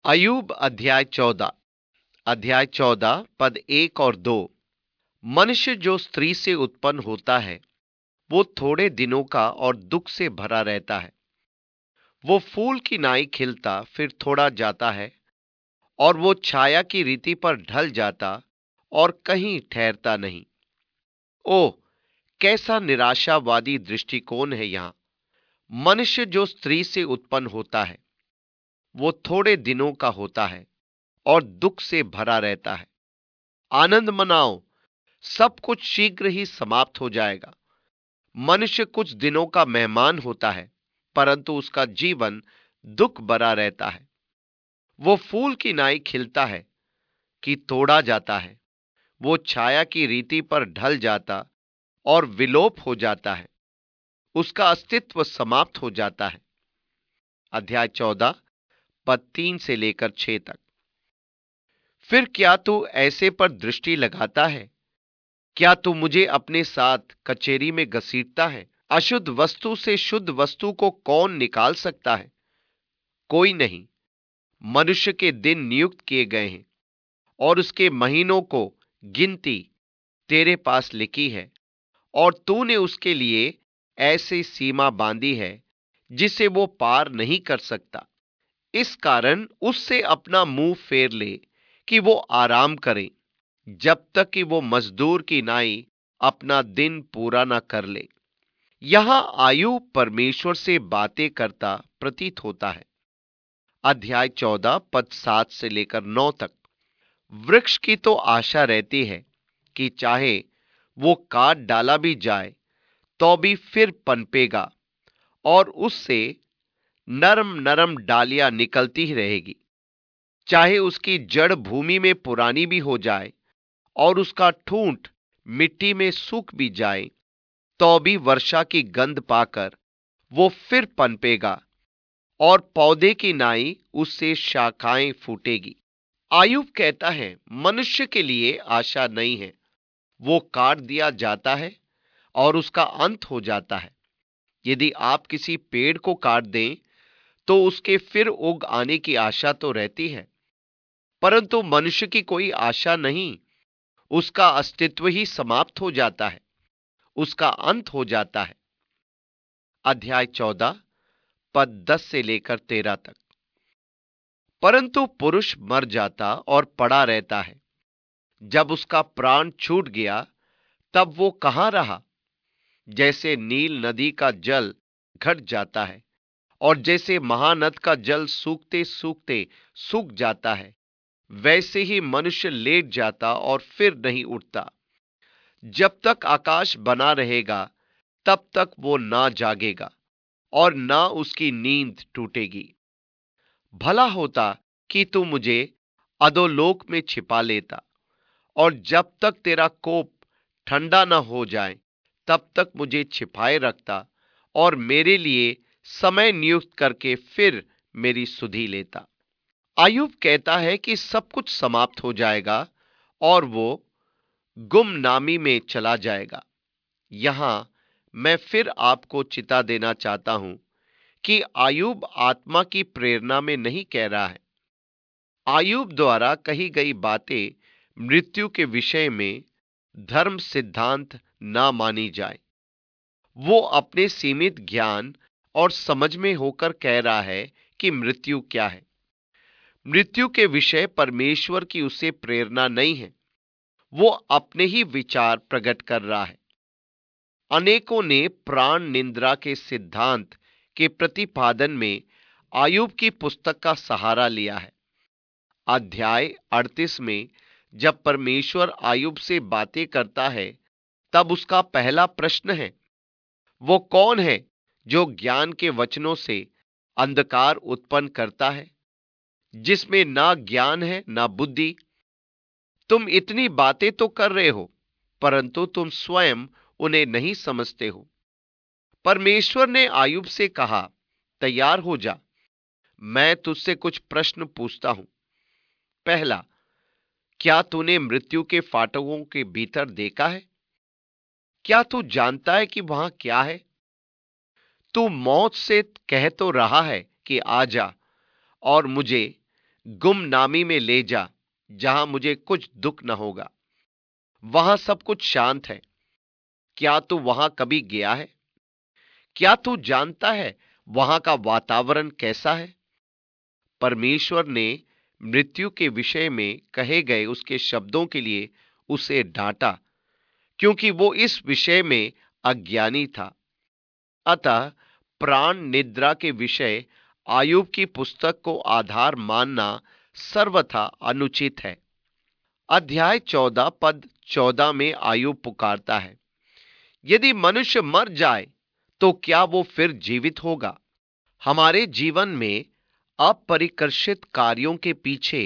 अय्यूब अध्याय 14 पद 1 और 2। मनुष्य जो स्त्री से उत्पन्न होता है वो थोड़े दिनों का और दुख से भरा रहता है। वो फूल की नाई खिलता फिर थोड़ा जाता है, और वो छाया की रीति पर ढल जाता और कहीं ठहरता नहीं। ओह, कैसा निराशावादी दृष्टिकोण है यहाँ। मनुष्य जो स्त्री से उत्पन्न होता है वो थोड़े दिनों का होता है और दुख से भरा रहता है। आनंद मनाओ, सब कुछ शीघ्र ही समाप्त हो जाएगा। मनुष्य कुछ दिनों का मेहमान होता है, परंतु उसका जीवन दुख भरा रहता है। वो फूल की नाई खिलता है कि तोड़ा जाता है, वो छाया की रीति पर ढल जाता और विलोप हो जाता है, उसका अस्तित्व समाप्त हो जाता है। अध्याय 14 पद 3 से लेकर 6 तक। फिर क्या तू ऐसे पर दृष्टि लगाता है? क्या तू मुझे अपने साथ कचेरी में घसीटता है? अशुद्ध वस्तु से शुद्ध वस्तु को कौन निकाल सकता है? कोई नहीं। मनुष्य के दिन नियुक्त किए गए हैं और उसके महीनों को गिनती तेरे पास लिखी है, और तूने उसके लिए ऐसी सीमा बांधी है जिसे वो पार नहीं कर सकता। इस कारण उससे अपना मुंह फेर ले कि वो आराम करे, जब तक कि वो मजदूर की नाई अपना दिन पूरा न कर ले। यहां आयु परमेश्वर से बातें करता प्रतीत होता है। अध्याय 14 पद 7 से लेकर 9 तक। वृक्ष की तो आशा रहती है कि चाहे वो काट डाला भी जाए तो भी फिर पनपेगा, और उससे नरम नरम डालियां निकलती ही रहेगी। चाहे उसकी जड़ भूमि में पुरानी भी हो जाए और उसका ठूंठ मिट्टी में सूख भी जाए, तो भी वर्षा की गंध पाकर वो फिर पनपेगा और पौधे की नाई उससे शाखाएं फूटेगी। आयुब कहता है, मनुष्य के लिए आशा नहीं है। वो काट दिया जाता है और उसका अंत हो जाता है। यदि आप किसी पेड़ को काट दें तो उसके फिर उग आने की आशा तो रहती है, परंतु मनुष्य की कोई आशा नहीं। उसका अस्तित्व ही समाप्त हो जाता है, उसका अंत हो जाता है। अध्याय 14 पद 10 से लेकर 13 तक। परंतु पुरुष मर जाता और पड़ा रहता है। जब उसका प्राण छूट गया तब वो कहां रहा? जैसे नील नदी का जल घट जाता है और जैसे महानद का जल सूखते सूखते सूख जाता है, वैसे ही मनुष्य लेट जाता और फिर नहीं उठता। जब तक आकाश बना रहेगा तब तक वो ना जागेगा और ना उसकी नींद टूटेगी। भला होता कि तू मुझे अधोलोक में छिपा लेता, और जब तक तेरा कोप ठंडा न हो जाए तब तक मुझे छिपाए रखता, और मेरे लिए समय नियुक्त करके फिर मेरी सुधि लेता। आयुब कहता है कि सब कुछ समाप्त हो जाएगा और वो गुमनामी में चला जाएगा। यहां मैं फिर आपको चिता देना चाहता हूं कि आयुब आत्मा की प्रेरणा में नहीं कह रहा है। आयुब द्वारा कही गई बातें मृत्यु के विषय में धर्म सिद्धांत ना मानी जाए। वो अपने सीमित ज्ञान और समझ में होकर कह रहा है कि मृत्यु क्या है। मृत्यु के विषय परमेश्वर की उसे प्रेरणा नहीं है। वो अपने ही विचार प्रकट कर रहा है। अनेकों ने प्राण निंद्रा के सिद्धांत के प्रतिपादन में आयुब की पुस्तक का सहारा लिया है। अध्याय 38 में जब परमेश्वर आयुब से बातें करता है तब उसका पहला प्रश्न है, वो कौन है जो ज्ञान के वचनों से अंधकार उत्पन्न करता है, जिसमें ना ज्ञान है ना बुद्धि? तुम इतनी बातें तो कर रहे हो, परंतु तुम स्वयं उन्हें नहीं समझते हो। परमेश्वर ने आयुब से कहा, तैयार हो जा, मैं तुझसे कुछ प्रश्न पूछता हूं। पहला, क्या तूने मृत्यु के फाटकों के भीतर देखा है? क्या तू जानता है कि वहां क्या है? तू मौत से कह तो रहा है कि आ जा और मुझे गुमनामी में ले जा, जहां मुझे कुछ दुख न होगा। वहां सब कुछ शांत है। क्या तू वहां कभी गया है? क्या तू जानता है वहां का वातावरण कैसा है? परमेश्वर ने मृत्यु के विषय में कहे गए उसके शब्दों के लिए उसे डांटा, क्योंकि वो इस विषय में अज्ञानी था। अतः प्राण निद्रा के विषय आयुब की पुस्तक को आधार मानना सर्वथा अनुचित है। अध्याय 14 पद 14 में आयुब पुकारता है, यदि मनुष्य मर जाए तो क्या वो फिर जीवित होगा? हमारे जीवन में अपरिकर्षित कार्यों के पीछे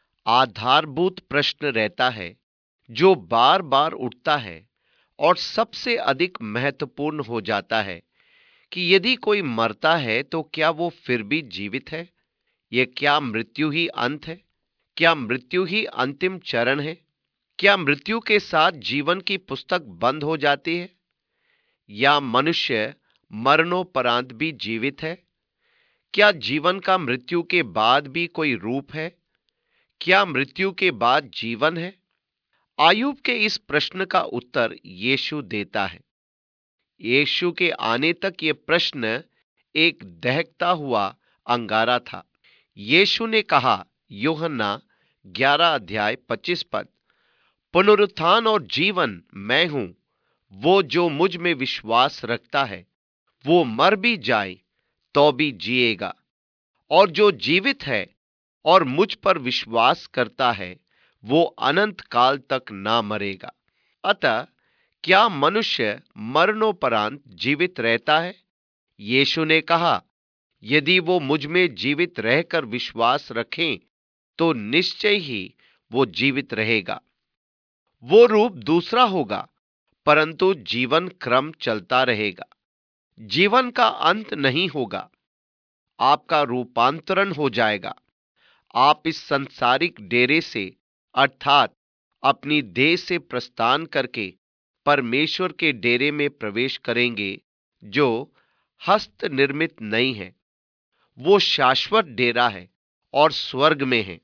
आधारभूत प्रश्न रहता है, जो बार बार उठता है और सबसे अधिक महत्वपूर्ण हो जाता है कि यदि कोई मरता है तो क्या वो फिर भी जीवित है? यह क्या मृत्यु ही अंत है? क्या मृत्यु ही अंतिम चरण है? क्या मृत्यु के साथ जीवन की पुस्तक बंद हो जाती है? या मनुष्य मरणोपरांत भी जीवित है? क्या जीवन का मृत्यु के बाद भी कोई रूप है? क्या मृत्यु के बाद जीवन है? आयुब के इस प्रश्न का उत्तर यीशु देता है। यीशु के आने तक यह प्रश्न एक दहकता हुआ अंगारा था। यीशु ने कहा, यूहन्ना 11 अध्याय 25 पद, पुनरुत्थान और जीवन मैं हूं। वो जो मुझ में विश्वास रखता है, वो मर भी जाए तो भी जिएगा, और जो जीवित है और मुझ पर विश्वास करता है, वो अनंत काल तक ना मरेगा। अतः क्या मनुष्य मरणोपरांत जीवित रहता है? यीशु ने कहा, यदि वो मुझ में जीवित रहकर विश्वास रखें तो निश्चय ही वो जीवित रहेगा। वो रूप दूसरा होगा, परंतु जीवन क्रम चलता रहेगा। जीवन का अंत नहीं होगा। आपका रूपांतरण हो जाएगा। आप इस संसारिक डेरे से अर्थात अपनी देह से प्रस्थान करके परमेश्वर के डेरे में प्रवेश करेंगे, जो हस्त निर्मित नहीं है। वो शाश्वत डेरा है और स्वर्ग में है।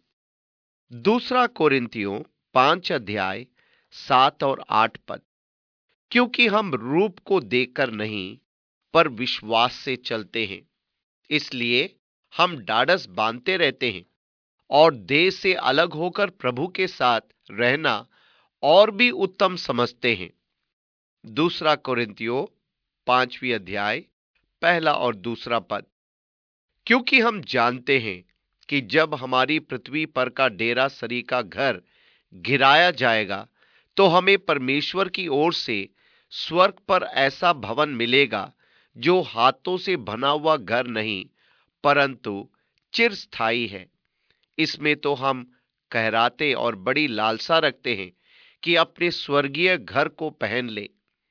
दूसरा कोरिन्थियों 5 अध्याय 7 और 8 पद, क्योंकि हम रूप को देखकर नहीं पर विश्वास से चलते हैं, इसलिए हम ढाढ़स बांधते रहते हैं और देह से अलग होकर प्रभु के साथ रहना और भी उत्तम समझते हैं। दूसरा कोरिन्थियों 5वीं अध्याय पहला और दूसरा पद, क्योंकि हम जानते हैं कि जब हमारी पृथ्वी पर का डेरा सरी का घर गिराया जाएगा, तो हमें परमेश्वर की ओर से स्वर्ग पर ऐसा भवन मिलेगा जो हाथों से बना हुआ घर नहीं, परंतु चिरस्थायी है। इसमें तो हम कहराते और बड़ी लालसा रखते हैं कि अपने स्वर्गीय घर को पहन ले।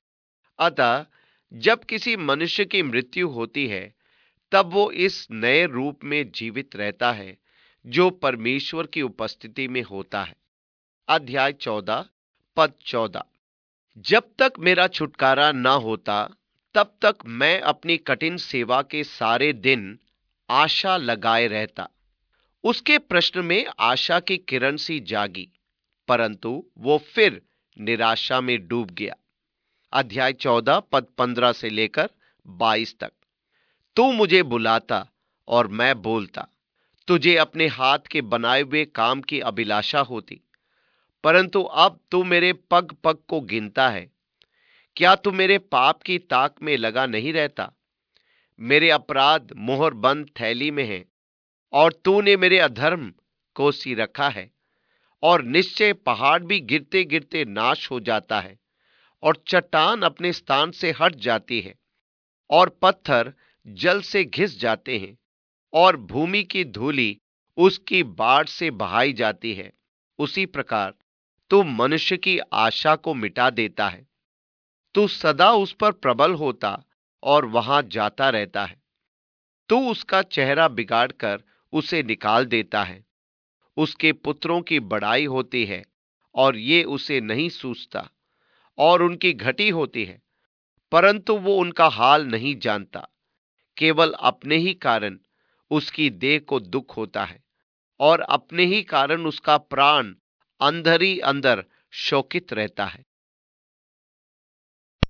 अतः जब किसी मनुष्य की मृत्यु होती है, तब वो इस नए रूप में जीवित रहता है जो परमेश्वर की उपस्थिति में होता है। अध्याय 14 पद 14, जब तक मेरा छुटकारा ना होता, तब तक मैं अपनी कठिन सेवा के सारे दिन आशा लगाए रहता। उसके प्रश्न में आशा की किरण सी जागी, परंतु वो फिर निराशा में डूब गया। अध्याय 14 पद 15 से लेकर 22 तक, तू मुझे बुलाता और मैं बोलता, तुझे अपने हाथ के बनाए हुए काम की अभिलाषा होती, परंतु अब तू मेरे पग पग को गिनता है। क्या तू मेरे पाप की ताक में लगा नहीं रहता? मेरे अपराध मोहर बंद थैली में है, और तूने मेरे अधर्म को सी रखा है। और निश्चय पहाड़ भी गिरते गिरते नाश हो जाता है, और चट्टान अपने स्थान से हट जाती है, और पत्थर जल से घिस जाते हैं, और भूमि की धूलि उसकी बाढ़ से बहाई जाती है। उसी प्रकार तू मनुष्य की आशा को मिटा देता है। तू सदा उस पर प्रबल होता और वहां जाता रहता है। तू उसका चेहरा बिगाड़कर उसे निकाल देता है। उसके पुत्रों की बड़ाई होती है और ये उसे नहीं सूझता, और उनकी घटी होती है, परंतु वो उनका हाल नहीं जानता। केवल अपने ही कारण उसकी देह को दुख होता है, और अपने ही कारण उसका प्राण अंदर ही अंदर शोकित रहता है।